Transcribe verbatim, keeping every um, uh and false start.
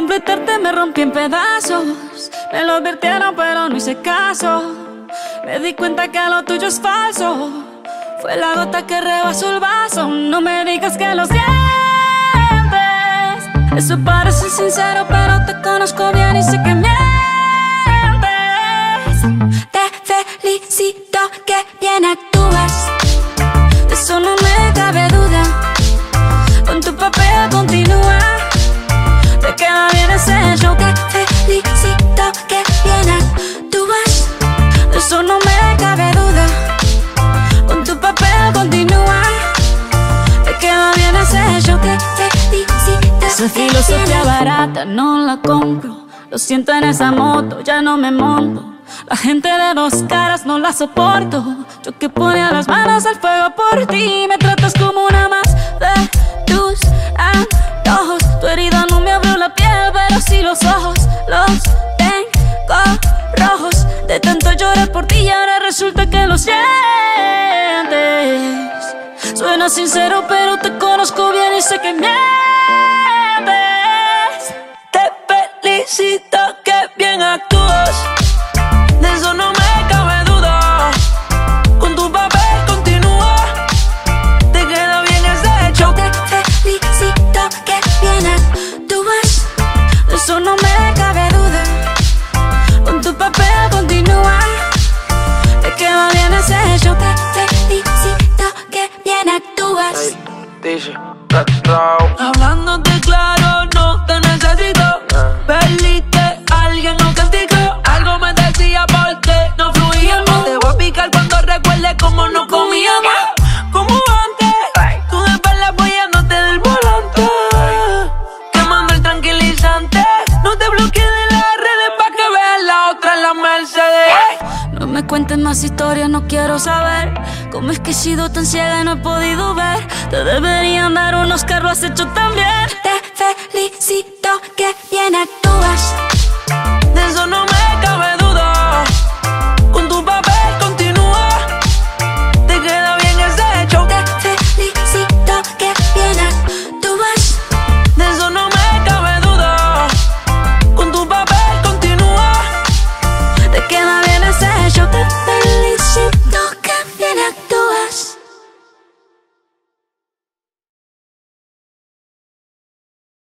completarte me rompí en pedazos. Me lo advirtieron pero no hice caso. Me di cuenta que lo tuyo es falso. Fue la gota que rebasó el vaso. No me digas que lo sientes. Eso parece sincero pero te conozco bien y sé que mientes. Te felicito que bien actúas. De eso no me cabe duda. Con tu papel continúa. Te queda bien ese show. Te felicito que bien actúas. De eso no me cabe duda. Con tu papel continúa. Te queda bien ese show. Te felicito. Esa filosofía barata no la compro. Lo siento en esa moto, ya no me monto. La gente de dos caras no la soporto. Yo que ponía las manos al fuego por ti. Me tratas como una más de tus antojos. Tu herida no me abrió la piel, pero sí los ojos. Los tengo rojos. De tanto llorar por ti y ahora resulta que lo sientes. Suena sincero pero te conozco bien y sé que mientes. Te felicito que bien actúas. De eso no me cabe duda. Con tu papel continúa. Te queda bien ese show. Te felicito que bien actúas. De eso no me cabe duda. Con tu papel continúa. Te queda bien ese show. Te felicito que bien actúas. Hey, dice, Raw. Hablándote claro, no te necesito. Perdiste a alguien, no castigo. Algo me decía porque no fluíamos. Te voy a picar cuando recuerde cómo no comíamos. Como antes, tú de perla apoyándote del volante. Quemando el tranquilizante. No te bloquees de las redes pa' que veas la otra en la Mercedes. No me cuentes más historias, no quiero saber. ¿Cómo es que he sido tan ciega y no he podido ver? Te deberían dar un Oscar, lo has hecho tan bien. Te felicito que bien actúas.